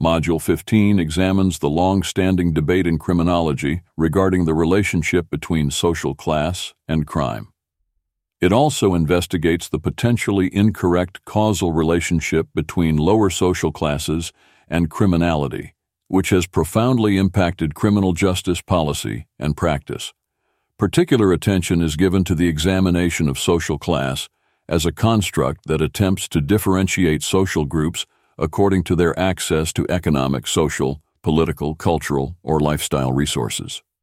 Module 15 examines the long-standing debate in criminology regarding the relationship between social class and crime. It also investigates the potentially incorrect causal relationship between lower social classes and criminality, which has profoundly impacted criminal justice policy and practice. Particular attention is given to the examination of social class as a construct that attempts to differentiate social groups according to their access to economic, social, political, cultural, or lifestyle resources.